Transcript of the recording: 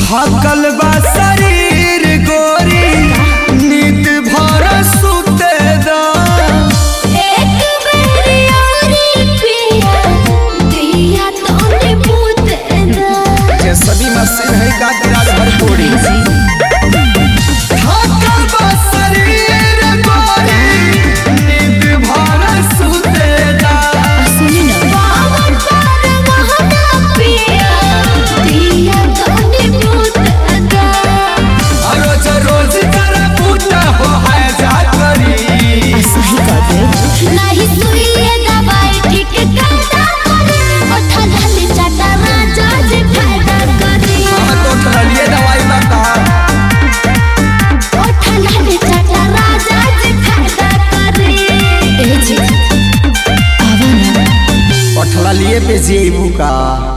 थकल बा शरीर गोरी नींद भर सुते दा एक बेरी औरी पिया दिया तोने पूते दा जे सभी मशीन है का रात भर कोड़ी थकल बा शरीर गोरी नींद भर सुते दा सुनी ना बावन पर महना पिया दिया तोने पूते दा रोज रोज कर पूजा हो है जा करी सही कर दे नहीं सुइए दवाई ठीक करना करे ओठा लाल चाटा राजा जे फायदा करे तो लिए दवाई बता ओठा लाल चाटा राजा जे फायदा करे ए जी आवा ना पठला लिए पे जेबू का